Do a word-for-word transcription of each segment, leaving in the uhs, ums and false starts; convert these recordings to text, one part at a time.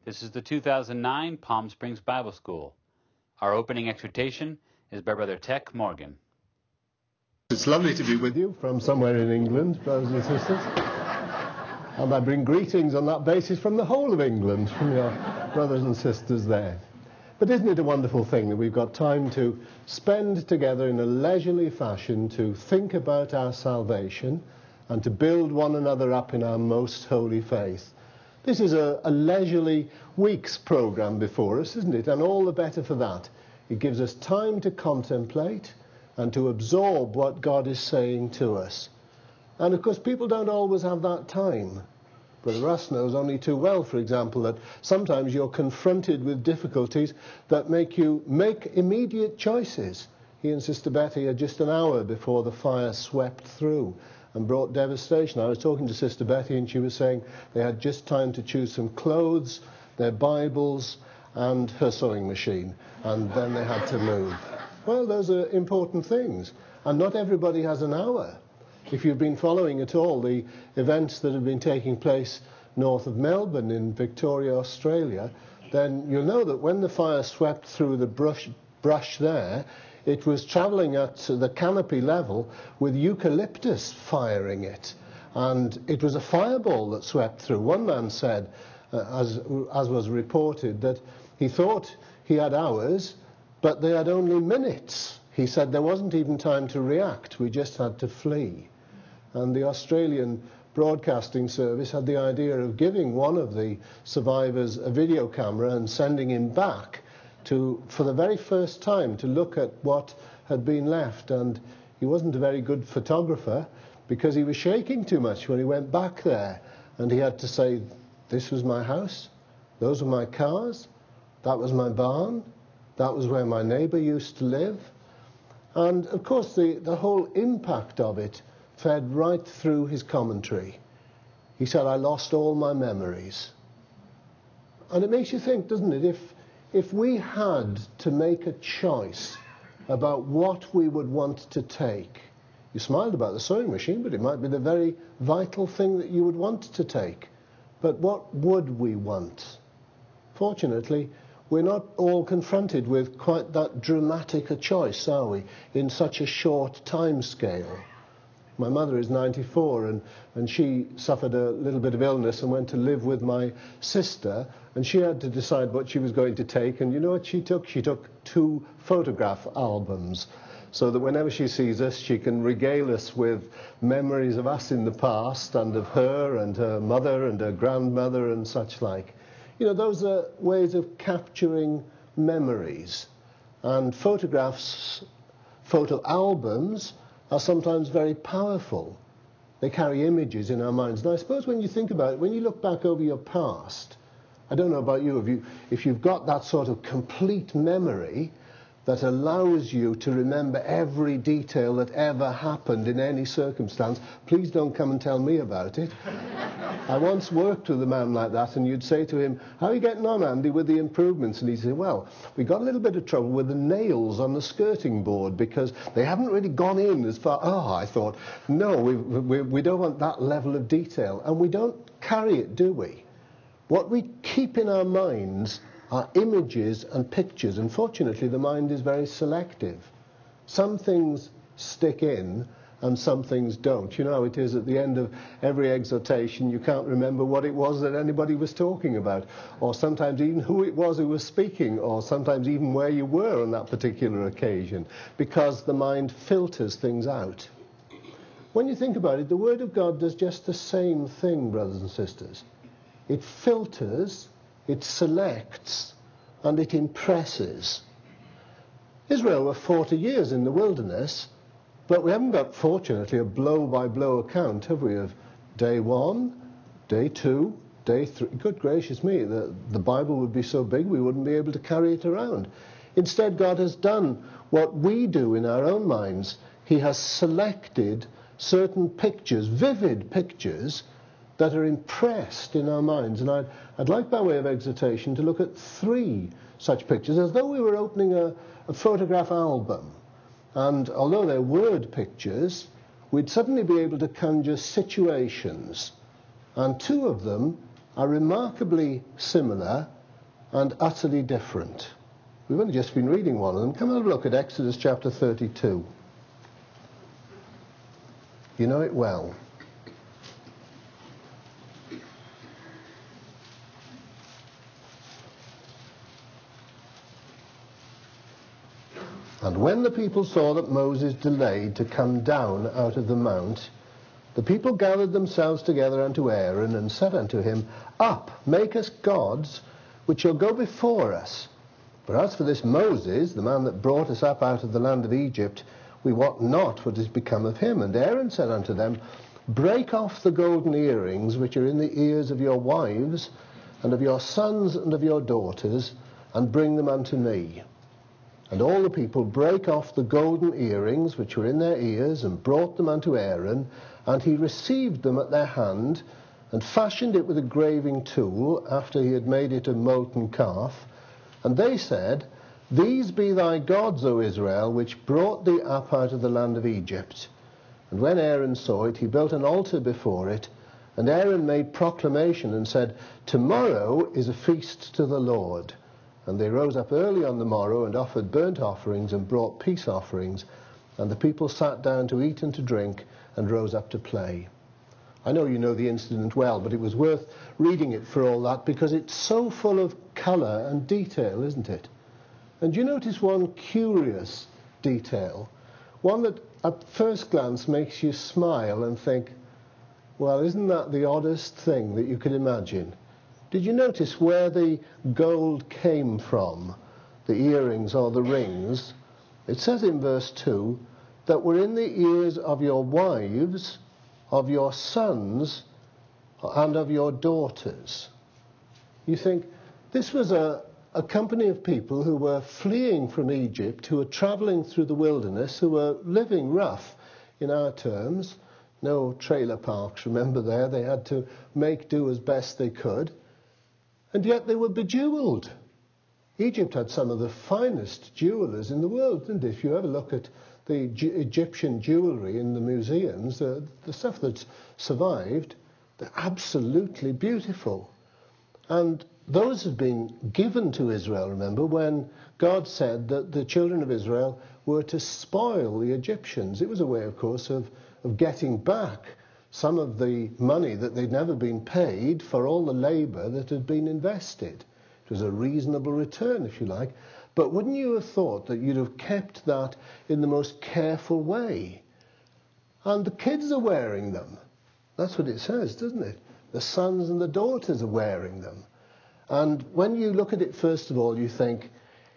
This is the two thousand nine Palm Springs Bible School. Our opening exhortation is by Brother Tech Morgan. It's lovely to be with you from somewhere in England, brothers and sisters. And I bring greetings on that basis from the whole of England, from your brothers and sisters there. But isn't it a wonderful thing that we've got time to spend together in a leisurely fashion to think about our salvation and to build one another up in our most holy faith? This is a, a leisurely week's programme before us, isn't it? And all the better for that. It gives us time to contemplate and to absorb what God is saying to us. And of course, people don't always have that time. Brother Russ knows only too well, for example, that sometimes you're confronted with difficulties that make you make immediate choices. He and Sister Betty are just an hour before the fire swept through and brought devastation. I was talking to Sister Betty and she was saying they had just time to choose some clothes, their Bibles and her sewing machine, and then they had to move. Well, those are important things, and not everybody has an hour. If you've been following at all the events that have been taking place north of Melbourne in Victoria, Australia, then you'll know that when the fire swept through the brush, brush there, it was travelling at the canopy level with eucalyptus firing it. And it was a fireball that swept through. One man said, uh, as, as was reported, that he thought he had hours, but they had only minutes. He said there wasn't even time to react. We just had to flee. And the Australian Broadcasting Service had the idea of giving one of the survivors a video camera and sending him back to, for the very first time, to look at what had been left. And he wasn't a very good photographer because he was shaking too much when he went back there. And he had to say, this was my house, those were my cars, that was my barn, that was where my neighbour used to live. And of course the, the whole impact of it fed right through his commentary. He said, I lost all my memories. And it makes you think, doesn't it, if, if we had to make a choice about what we would want to take. You smiled about the sewing machine, but it might be the very vital thing that you would want to take. But what would we want? Fortunately, we're not all confronted with quite that dramatic a choice, are we, in such a short time scale. My mother is ninety-four, and, and she suffered a little bit of illness and went to live with my sister, and she had to decide what she was going to take, and you know what she took? She took two photograph albums, so that whenever she sees us, she can regale us with memories of us in the past, and of her and her mother and her grandmother and such like. You know, those are ways of capturing memories, and photographs, photo albums, are sometimes very powerful. They carry images in our minds. And I suppose when you think about it, when you look back over your past, I don't know about you, if, you, if you've got that sort of complete memory that allows you to remember every detail that ever happened in any circumstance, please don't come and tell me about it. I once worked with a man like that, and you'd say to him, how are you getting on, Andy, with the improvements? And he'd say, well, we got a little bit of trouble with the nails on the skirting board because they haven't really gone in as far. Oh, I thought, no, we, we, we don't want that level of detail. And we don't carry it, do we? What we keep in our minds are images and pictures, and fortunately the mind is very selective. Some things stick in and some things don't. You know how it is at the end of every exhortation, you can't remember what it was that anybody was talking about, or sometimes even who it was who was speaking, or sometimes even where you were on that particular occasion, because the mind filters things out. When you think about it, the Word of God does just the same thing, brothers and sisters. It filters, it selects, and it impresses. Israel were forty years in the wilderness, but we haven't got, fortunately, a blow-by-blow account, have we, of day one, day two, day three. Good gracious me, the, the Bible would be so big we wouldn't be able to carry it around. Instead, God has done what we do in our own minds. He has selected certain pictures, vivid pictures, that are impressed in our minds. And I'd, I'd like, by way of exhortation, to look at three such pictures, as though we were opening a, a photograph album. And although they're word pictures, we'd suddenly be able to conjure situations. And two of them are remarkably similar and utterly different. We've only just been reading one of them. Come and have a look at Exodus chapter thirty-two. You know it well. And when the people saw that Moses delayed to come down out of the mount, the people gathered themselves together unto Aaron, and said unto him, Up, make us gods, which shall go before us. For as for this Moses, the man that brought us up out of the land of Egypt, we wot not what is become of him. And Aaron said unto them, Break off the golden earrings which are in the ears of your wives, and of your sons and of your daughters, and bring them unto me. And all the people brake off the golden earrings which were in their ears, and brought them unto Aaron, and he received them at their hand, and fashioned it with a graving tool, after he had made it a molten calf. And they said, These be thy gods, O Israel, which brought thee up out of the land of Egypt. And when Aaron saw it, he built an altar before it. And Aaron made proclamation, and said, Tomorrow is a feast to the Lord. And they rose up early on the morrow, and offered burnt offerings, and brought peace offerings. And the people sat down to eat and to drink, and rose up to play. I know you know the incident well, but it was worth reading it for all that, because it's so full of colour and detail, isn't it? And you notice one curious detail, one that at first glance makes you smile and think, well, isn't that the oddest thing that you could imagine? Did you notice where the gold came from, the earrings or the rings? It says in verse two, that were in the ears of your wives, of your sons, and of your daughters. You think, this was a, a company of people who were fleeing from Egypt, who were travelling through the wilderness, who were living rough in our terms. No trailer parks, remember there. They had to make do as best they could. And yet they were bejewelled. Egypt had some of the finest jewellers in the world, didn't it? If you ever look at the G- Egyptian jewellery in the museums, uh, the stuff that's survived, they're absolutely beautiful. And those have been given to Israel, remember, when God said that the children of Israel were to spoil the Egyptians. It was a way, of course, of, of getting back some of the money that they'd never been paid for all the labour that had been invested. It was a reasonable return, if you like. But wouldn't you have thought that you'd have kept that in the most careful way? And the kids are wearing them. That's what it says, doesn't it? The sons and the daughters are wearing them. And when you look at it, first of all, you think,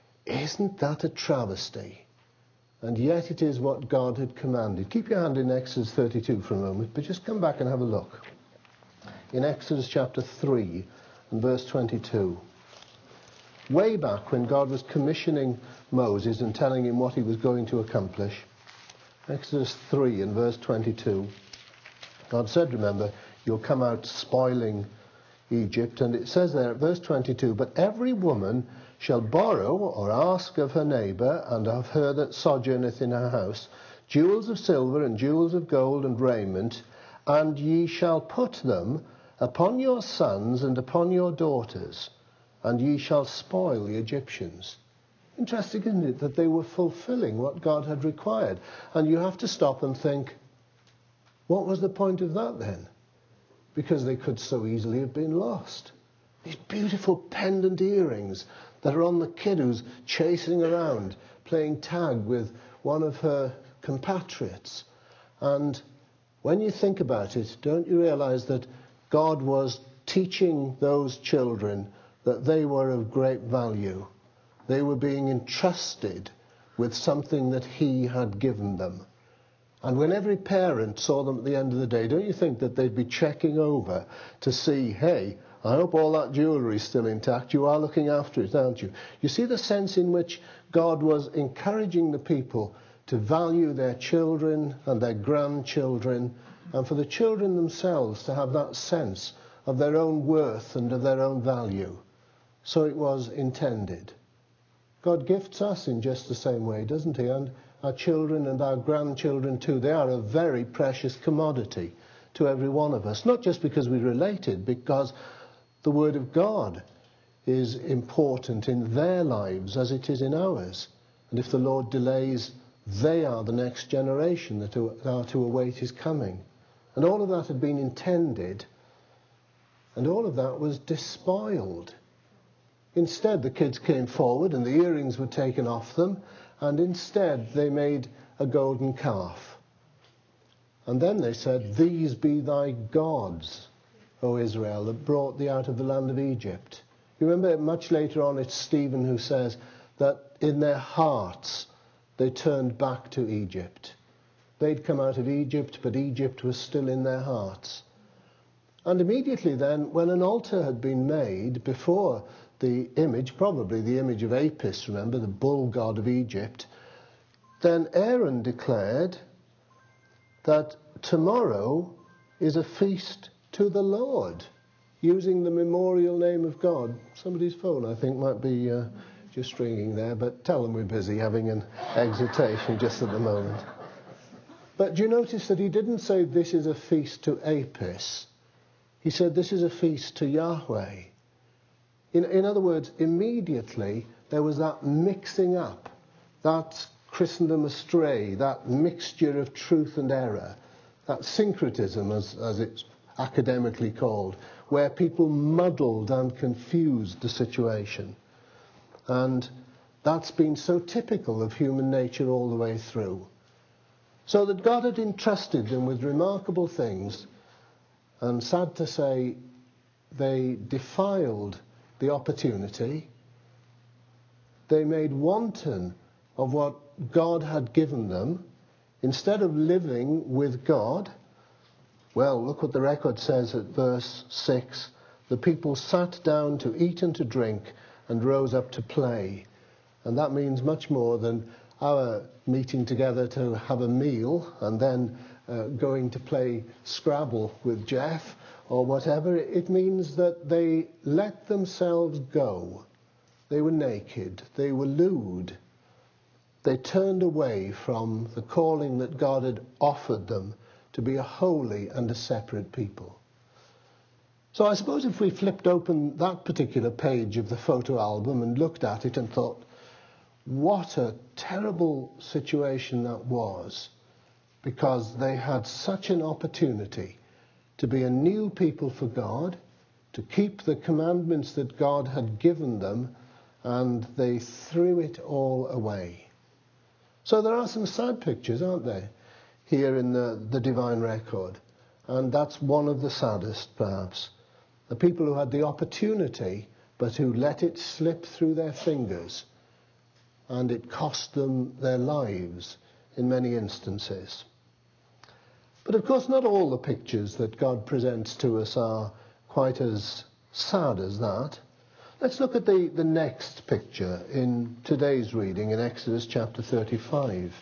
isn't that a travesty? And yet it is what God had commanded. Keep your hand in Exodus thirty-two for a moment, but just come back and have a look. In Exodus chapter three and verse twenty-two. Way back when God was commissioning Moses and telling him what he was going to accomplish. Exodus three and verse twenty-two. God said, remember, you'll come out spoiling Egypt. And it says there at verse twenty-two, But every woman shall borrow or ask of her neighbour and of her that sojourneth in her house jewels of silver and jewels of gold and raiment, and ye shall put them upon your sons and upon your daughters, and ye shall spoil the Egyptians. Interesting, isn't it, that they were fulfilling what God had required. And you have to stop and think, what was the point of that then? Because they could so easily have been lost. These beautiful pendant earrings that are on the kid who's chasing around, playing tag with one of her compatriots. And when you think about it, don't you realise that God was teaching those children that they were of great value? They were being entrusted with something that he had given them. And when every parent saw them at the end of the day, don't you think that they'd be checking over to see, hey, I hope all that jewellery is still intact. You are looking after it, aren't you? You see the sense in which God was encouraging the people to value their children and their grandchildren, and for the children themselves to have that sense of their own worth and of their own value. So it was intended. God gifts us in just the same way, doesn't he? And our children and our grandchildren too. They are a very precious commodity to every one of us. Not just because we're related, because the Word of God is important in their lives as it is in ours. And if the Lord delays, they are the next generation that are to await his coming. And all of that had been intended, and all of that was despoiled. Instead, the kids came forward and the earrings were taken off them, and instead they made a golden calf. And then they said, "These be thy gods, O Israel, that brought thee out of the land of Egypt." You remember much later on it's Stephen who says that in their hearts they turned back to Egypt. They'd come out of Egypt, but Egypt was still in their hearts. And immediately then, when an altar had been made before the image, probably the image of Apis, remember, the bull god of Egypt, then Aaron declared that tomorrow is a feast to the Lord, using the memorial name of God. Somebody's phone, I think, might be uh, just ringing there, but tell them we're busy having an exhortation just at the moment. But do you notice that he didn't say this is a feast to Apis? He said this is a feast to Yahweh. In, in other words, immediately there was that mixing up, that Christendom astray, that mixture of truth and error, that syncretism, as, as it's academically called, where people muddled and confused the situation. And that's been so typical of human nature all the way through. So that God had entrusted them with remarkable things, and sad to say, they defiled the opportunity. They made wanton of what God had given them. Instead of living with God, well, look what the record says at verse six. The people sat down to eat and to drink and rose up to play. And that means much more than our meeting together to have a meal and then uh, going to play Scrabble with Jeff or whatever. It means that they let themselves go. They were naked. They were lewd. They turned away from the calling that God had offered them to be a holy and a separate people. So I suppose if we flipped open that particular page of the photo album and looked at it and thought, what a terrible situation that was, because they had such an opportunity to be a new people for God, to keep the commandments that God had given them, and they threw it all away. So there are some sad pictures, aren't there, here in the, the divine record. And that's one of the saddest, perhaps. The people who had the opportunity, but who let it slip through their fingers, and it cost them their lives in many instances. But of course, not all the pictures that God presents to us are quite as sad as that. Let's look at the, the next picture in today's reading in Exodus chapter thirty-five.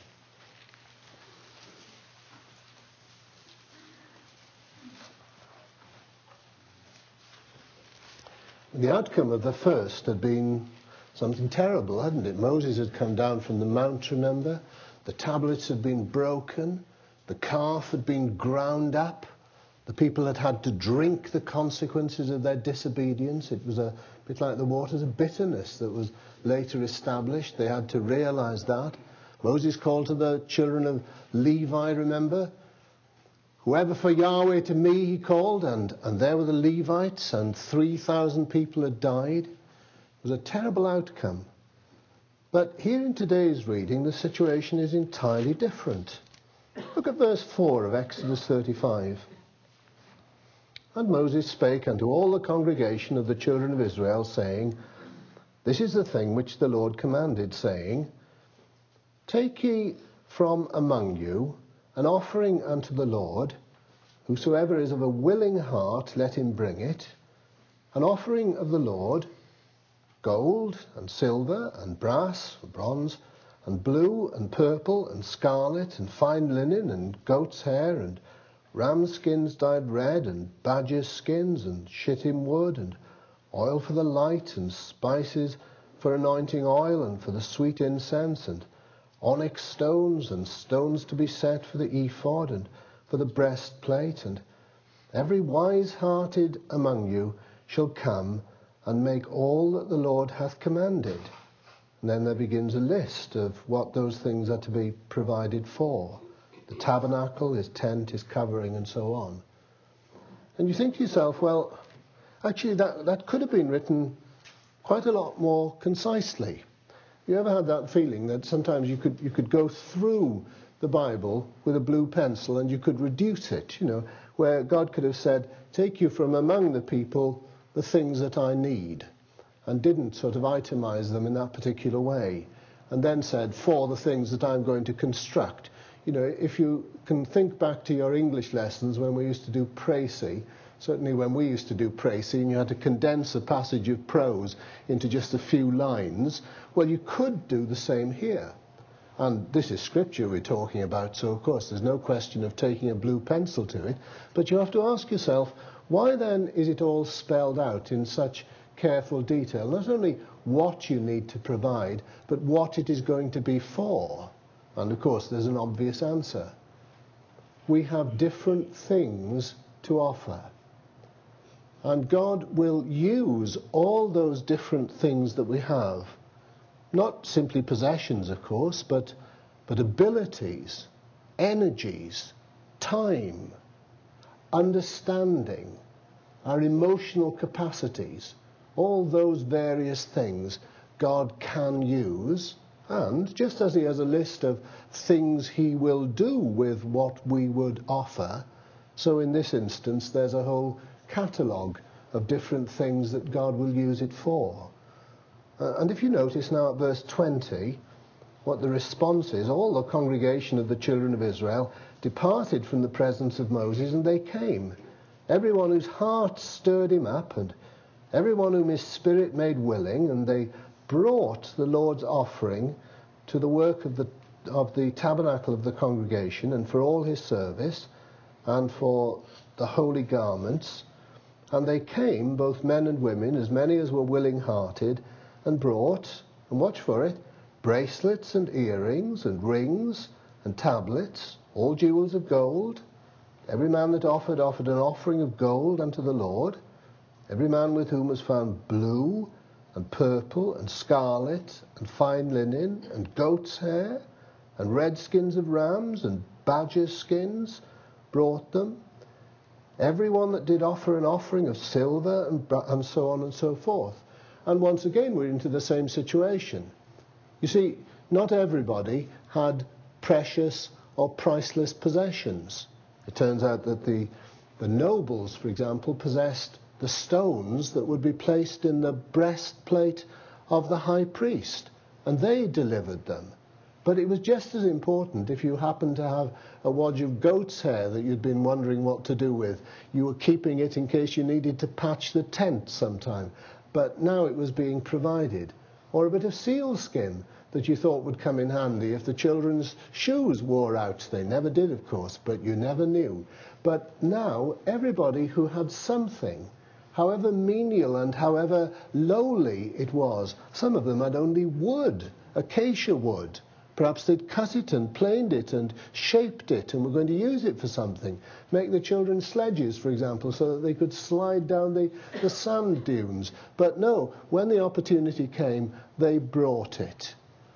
The outcome of the first had been something terrible, hadn't it? Moses had come down from the mount, remember? The tablets had been broken. The calf had been ground up. The people had had to drink the consequences of their disobedience. It was a bit like the waters of bitterness that was later established. They had to realize that. Moses called to the children of Levi, remember? Whoever for Yahweh to me, he called, and, and there were the Levites, and three thousand people had died. It was a terrible outcome. But here in today's reading, the situation is entirely different. Look at verse four of Exodus thirty-five. And Moses spake unto all the congregation of the children of Israel, saying, This is the thing which the Lord commanded, saying, Take ye from among you an offering unto the Lord, whosoever is of a willing heart, let him bring it, an offering of the Lord, gold and silver and brass, bronze, and blue and purple and scarlet and fine linen and goat's hair and ram skins dyed red and badger skins and shittim wood and oil for the light and spices for anointing oil and for the sweet incense and onyx stones and stones to be set for the ephod and for the breastplate. And every wise-hearted among you shall come and make all that the Lord hath commanded. And then there begins a list of what those things are to be provided for. The tabernacle, his tent, his covering, and so on. And you think to yourself, well, actually that, that could have been written quite a lot more concisely. You ever had that feeling that sometimes you could you could go through the Bible with a blue pencil and you could reduce it, you know, where God could have said, take you from among the people the things that I need, and didn't sort of itemize them in that particular way, and then said, for the things that I'm going to construct. You know, if you can think back to your English lessons when we used to do précis, certainly when we used to do précis and you had to condense a passage of prose into just a few lines, well, you could do the same here. And this is scripture we're talking about, so of course there's no question of taking a blue pencil to it. But you have to ask yourself, why then is it all spelled out in such careful detail? Not only what you need to provide, but what it is going to be for. And of course there's an obvious answer. We have different things to offer. And God will use all those different things that we have. Not simply possessions, of course, but, but abilities, energies, time, understanding, our emotional capacities, all those various things God can use, and just as he has a list of things he will do with what we would offer, so in this instance there's a whole catalogue of different things that God will use it for. Uh, and if you notice now at verse twenty, what the response is, all the congregation of the children of Israel departed from the presence of Moses, and they came. Everyone whose heart stirred him up, and everyone whom his spirit made willing, and they brought the Lord's offering to the work of the, of the tabernacle of the congregation, and for all his service, and for the holy garments. And they came, both men and women, as many as were willing-hearted, and brought, and watch for it, bracelets and earrings and rings and tablets, all jewels of gold. Every man that offered, offered an offering of gold unto the Lord. Every man with whom was found blue and purple and scarlet and fine linen and goat's hair and red skins of rams and badgers' skins brought them. Every one that did offer an offering of silver and, and so on and so forth. And once again we're into the same situation. You see, not everybody had precious or priceless possessions. It turns out that the, the nobles, for example, possessed the stones that would be placed in the breastplate of the high priest, and they delivered them. But it was just as important if you happened to have a wodge of goat's hair that you'd been wondering what to do with. You were keeping it in case you needed to patch the tent sometime, but now it was being provided. Or a bit of seal skin that you thought would come in handy if the children's shoes wore out. They never did, of course, but you never knew. But now everybody who had something, however menial and however lowly it was, some of them had only wood, acacia wood. Perhaps they'd cut it and planed it and shaped it and were going to use it for something. Make the children sledges, for example, so that they could slide down the, the sand dunes. But no, when the opportunity came, they brought it.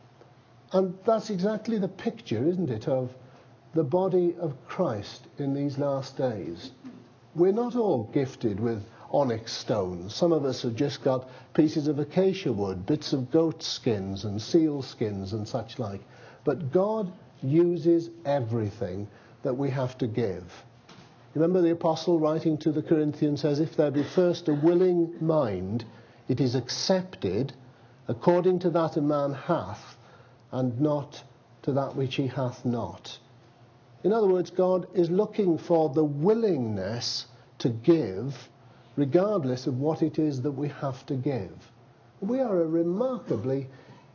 And that's exactly the picture, isn't it, of the body of Christ in these last days. We're not all gifted with onyx stones. Some of us have just got pieces of acacia wood, bits of goat skins and seal skins and such like. But God uses everything that we have to give. Remember the apostle writing to the Corinthians says, if there be first a willing mind, it is accepted according to that a man hath, and not to that which he hath not. In other words, God is looking for the willingness to give, regardless of what it is that we have to give. We are a remarkably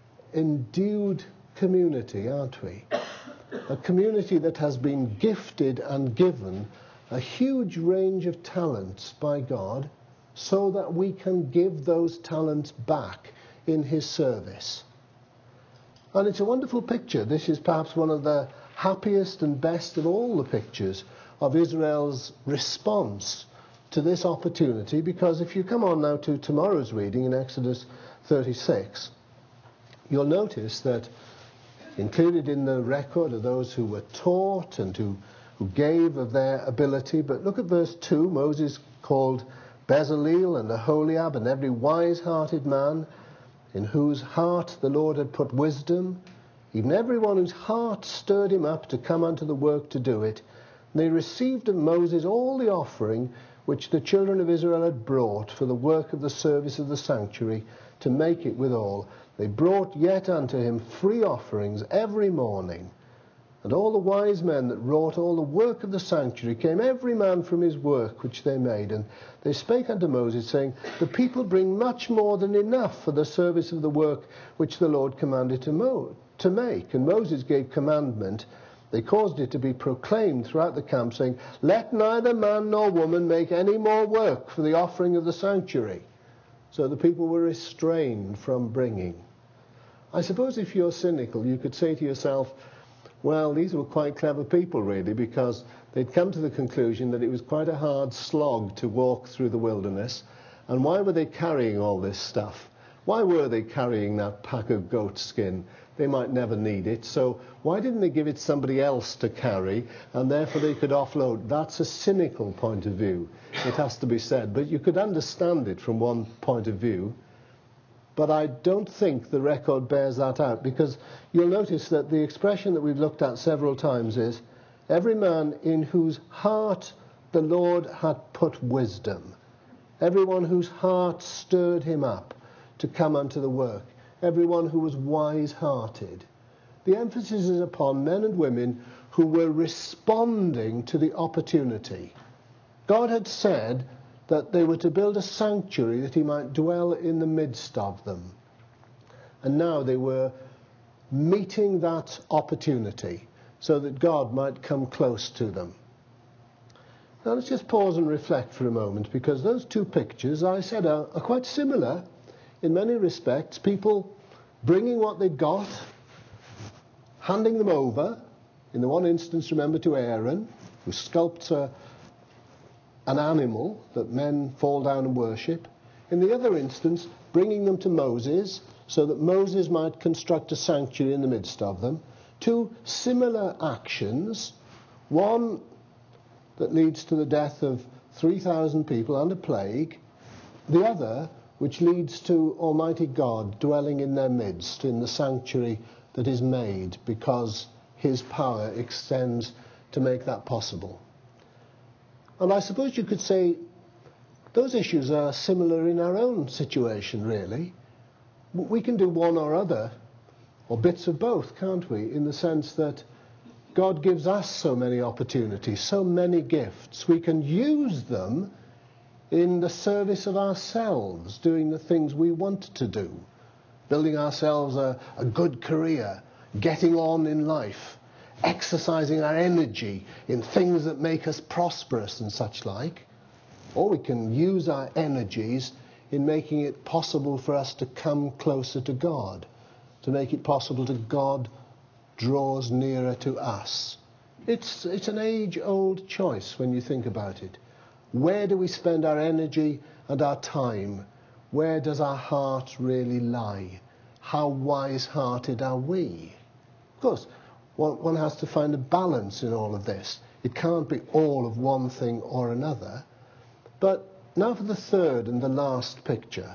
endued community, aren't we? A community that has been gifted and given a huge range of talents by God so that we can give those talents back in his service. And it's a wonderful picture. This is perhaps one of the happiest and best of all the pictures of Israel's response to this opportunity, because if you come on now to tomorrow's reading in Exodus thirty-six, you'll notice that included in the record are those who were taught and who, who gave of their ability. But look at verse two. Moses called Bezaleel and Aholiab and every wise-hearted man in whose heart the Lord had put wisdom, even everyone whose heart stirred him up to come unto the work to do it. And they received of Moses all the offering which the children of Israel had brought for the work of the service of the sanctuary, to make it withal. They brought yet unto him free offerings every morning. And all the wise men that wrought all the work of the sanctuary came every man from his work which they made. And they spake unto Moses, saying, the people bring much more than enough for the service of the work which the Lord commanded to, Mo- to make. And Moses gave commandment. They caused it to be proclaimed throughout the camp, saying, let neither man nor woman make any more work for the offering of the sanctuary. So the people were restrained from bringing. I suppose if you're cynical, you could say to yourself, well, these were quite clever people, really, because they'd come to the conclusion that it was quite a hard slog to walk through the wilderness. And why were they carrying all this stuff? Why were they carrying that pack of goat skin? They might never need it. So why didn't they give it somebody else to carry, and therefore they could offload? That's a cynical point of view, it has to be said. But you could understand it from one point of view. But I don't think the record bears that out, because you'll notice that the expression that we've looked at several times is, every man in whose heart the Lord had put wisdom, everyone whose heart stirred him up to come unto the work, everyone who was wise-hearted. The emphasis is upon men and women who were responding to the opportunity. God had said that they were to build a sanctuary that he might dwell in the midst of them. And now they were meeting that opportunity so that God might come close to them. Now let's just pause and reflect for a moment, because those two pictures, I said, are, are quite similar in many respects. People bringing what they'd got, handing them over. In the one instance, remember, to Aaron, who sculpts a an animal that men fall down and worship. In the other instance, bringing them to Moses so that Moses might construct a sanctuary in the midst of them. Two similar actions, one that leads to the death of three thousand people and a plague, the other which leads to Almighty God dwelling in their midst in the sanctuary that is made because his power extends to make that possible. And I suppose you could say those issues are similar in our own situation, really. We can do one or other, or bits of both, can't we? In the sense that God gives us so many opportunities, so many gifts. We can use them in the service of ourselves, doing the things we want to do, building ourselves a, a good career, getting on in life, exercising our energy in things that make us prosperous and such like. Or we can use our energies in making it possible for us to come closer to God, to make it possible that God draws nearer to us. It's, it's an age-old choice when you think about it. Where do we spend our energy and our time? Where does our heart really lie? How wise-hearted are we? Of course, one has to find a balance in all of this. It can't be all of one thing or another. But now for the third and the last picture.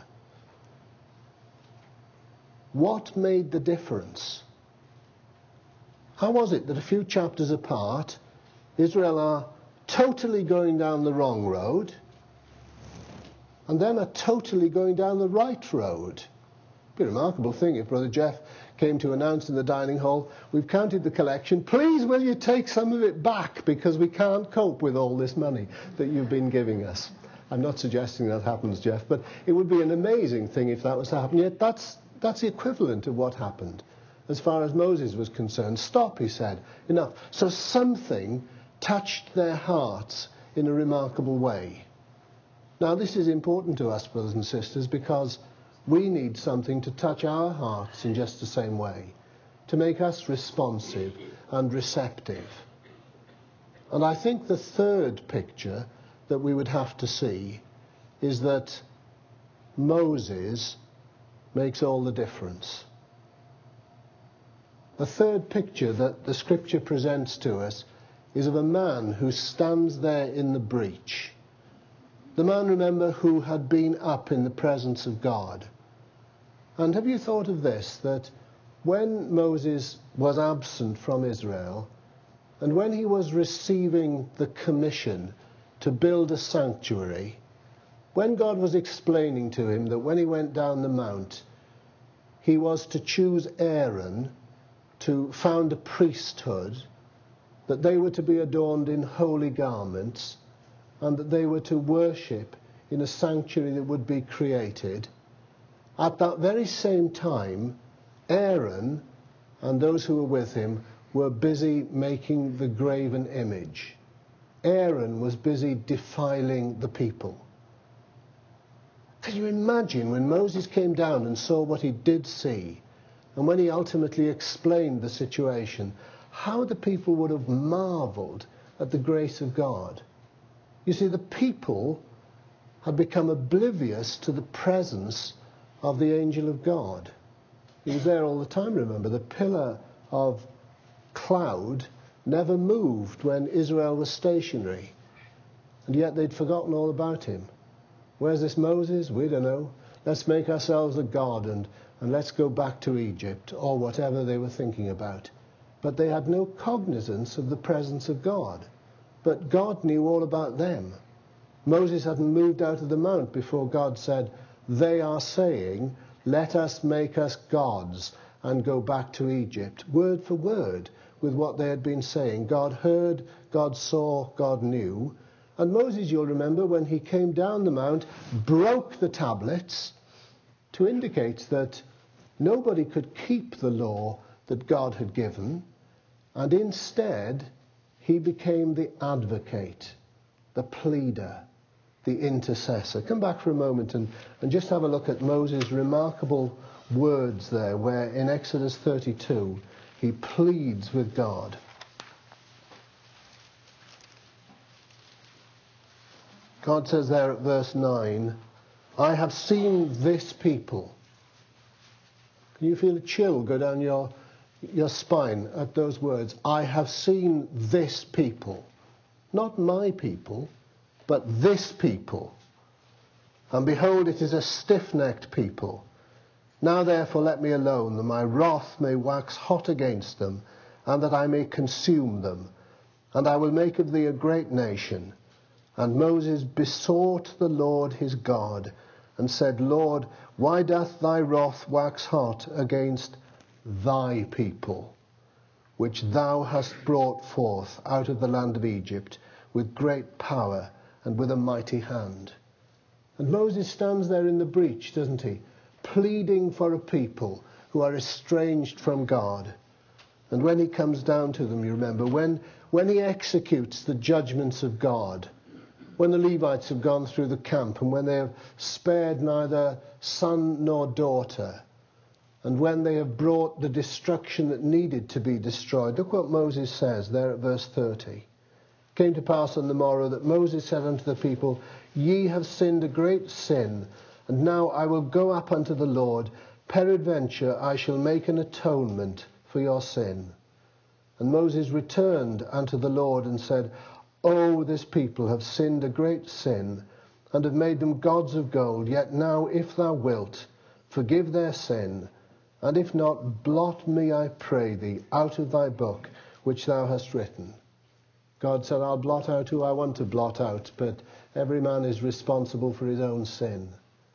What made the difference? How was it that a few chapters apart, Israel are totally going down the wrong road, and then are totally going down the right road? It'd be a remarkable thing if Brother Jeff came to announce in the dining hall, we've counted the collection, please will you take some of it back, because we can't cope with all this money that you've been giving us. I'm not suggesting that happens, Jeff, but it would be an amazing thing if that was to happen. Yet that's, that's the equivalent of what happened as far as Moses was concerned. Stop, he said, enough. So something touched their hearts in a remarkable way. Now this is important to us, brothers and sisters, because we need something to touch our hearts in just the same way, to make us responsive and receptive. And I think the third picture that we would have to see is that Moses makes all the difference. The third picture that the scripture presents to us is of a man who stands there in the breach. The man, remember, who had been up in the presence of God. And have you thought of this, that when Moses was absent from Israel, and when he was receiving the commission to build a sanctuary, when God was explaining to him that when he went down the mount, he was to choose Aaron to found a priesthood, that they were to be adorned in holy garments, and that they were to worship in a sanctuary that would be created. At that very same time, Aaron and those who were with him were busy making the graven image. Aaron was busy defiling the people. Can you imagine when Moses came down and saw what he did see, and when he ultimately explained the situation, how the people would have marveled at the grace of God? You see, the people had become oblivious to the presence of the angel of God. He was there all the time, remember. The pillar of cloud never moved when Israel was stationary. And yet they'd forgotten all about him. Where's this Moses? We don't know. Let's make ourselves a god and, and let's go back to Egypt, or whatever they were thinking about. But they had no cognizance of the presence of God. But God knew all about them. Moses hadn't moved out of the mount before God said, they are saying, let us make us gods and go back to Egypt. Word for word with what they had been saying. God heard, God saw, God knew. And Moses, you'll remember, when he came down the mount, broke the tablets to indicate that nobody could keep the law that God had given. And instead, he became the advocate, the pleader, the intercessor. Come back for a moment and, and just have a look at Moses' remarkable words there, where in Exodus thirty-two, he pleads with God. God says there at verse nine, I have seen this people. Can you feel a chill go down your, your spine at those words? I have seen this people. Not my people, but this people. And behold, it is a stiff-necked people. Now therefore let me alone, that my wrath may wax hot against them, and that I may consume them. And I will make of thee a great nation. And Moses besought the Lord his God, and said, Lord, why doth thy wrath wax hot against thy people, which thou hast brought forth out of the land of Egypt with great power and with a mighty hand? And Moses stands there in the breach, doesn't he, pleading for a people who are estranged from God. And when he comes down to them, you remember, when, when he executes the judgments of God, when the Levites have gone through the camp, and when they have spared neither son nor daughter, and when they have brought the destruction that needed to be destroyed, look what Moses says there at verse thirty. It came to pass on the morrow that Moses said unto the people, Ye have sinned a great sin, and now I will go up unto the Lord. Peradventure I shall make an atonement for your sin. And Moses returned unto the Lord and said, O, this people have sinned a great sin, and have made them gods of gold. Yet now, if thou wilt, forgive their sin, and if not, blot me, I pray thee, out of thy book which thou hast written. God said, I'll blot out who I want to blot out, but every man is responsible for his own sin.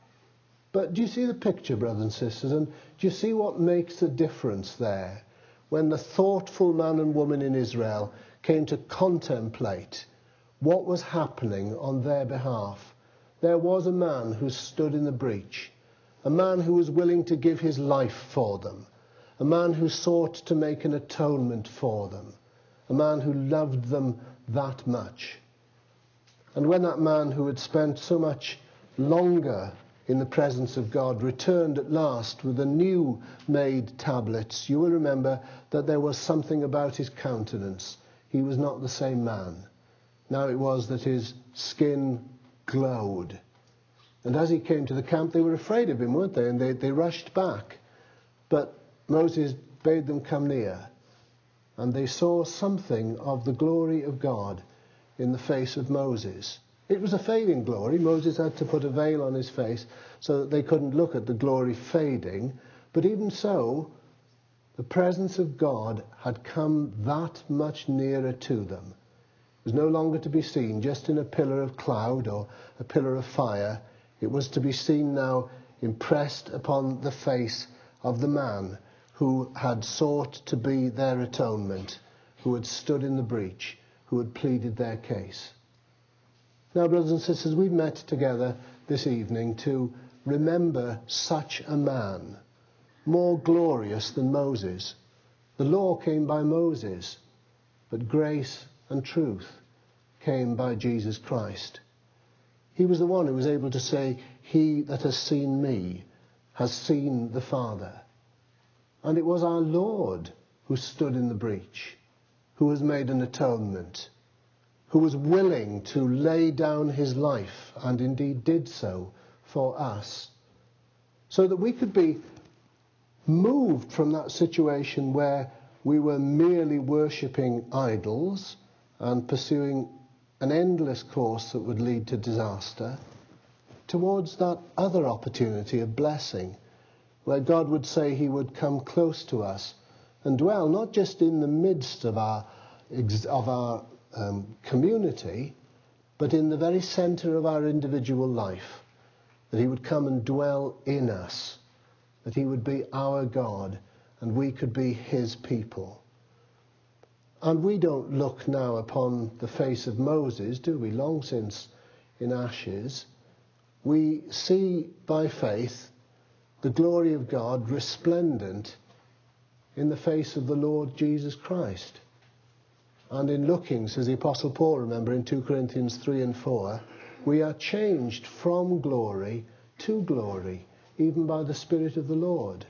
But do you see the picture, brothers and sisters? And do you see what makes the difference there? When the thoughtful man and woman in Israel came to contemplate what was happening on their behalf, there was a man who stood in the breach, a man who was willing to give his life for them, a man who sought to make an atonement for them, a man who loved them that much. And when that man who had spent so much longer in the presence of God returned at last with the new made tablets, you will remember that there was something about his countenance. He was not the same man. Now it was that his skin glowed. And as he came to the camp, they were afraid of him, weren't they? And they, they rushed back. But Moses bade them come near. And they saw something of the glory of God in the face of Moses. It was a fading glory. Moses had to put a veil on his face so that they couldn't look at the glory fading. But even so, the presence of God had come that much nearer to them. It was no longer to be seen just in a pillar of cloud or a pillar of fire. It was to be seen now impressed upon the face of the man who had sought to be their atonement, who had stood in the breach, who had pleaded their case. Now, brothers and sisters, we've met together this evening to remember such a man, more glorious than Moses. The law came by Moses, but grace and truth came by Jesus Christ. He was the one who was able to say, "He that has seen me has seen the Father." And it was our Lord who stood in the breach, who has made an atonement, who was willing to lay down his life, and indeed did so, for us, so that we could be moved from that situation where we were merely worshipping idols and pursuing an endless course that would lead to disaster, towards that other opportunity of blessing, where God would say he would come close to us and dwell not just in the midst of our, of our um, community, but in the very centre of our individual life, that he would come and dwell in us, that he would be our God and we could be his people. And we don't look now upon the face of Moses, do we? Long since in ashes. We see by faith the glory of God resplendent in the face of the Lord Jesus Christ. And in looking, says the Apostle Paul, remember, in two Corinthians three and four, we are changed from glory to glory, even by the Spirit of the Lord.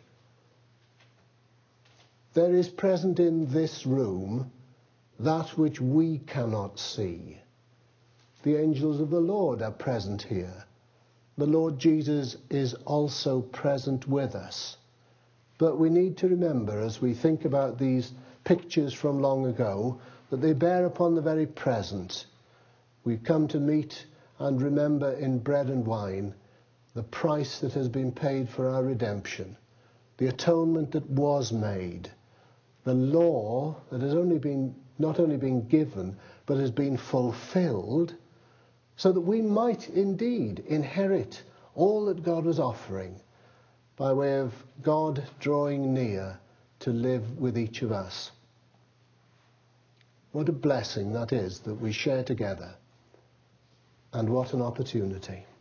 There is present in this room that which we cannot see. The angels of the Lord are present here. The Lord Jesus is also present with us. But we need to remember, as we think about these pictures from long ago, that they bear upon the very present. We've come to meet and remember in bread and wine the price that has been paid for our redemption, the atonement that was made, the law that has only been not only been given, but has been fulfilled, so that we might indeed inherit all that God was offering by way of God drawing near to live with each of us. What a blessing that is that we share together, and what an opportunity.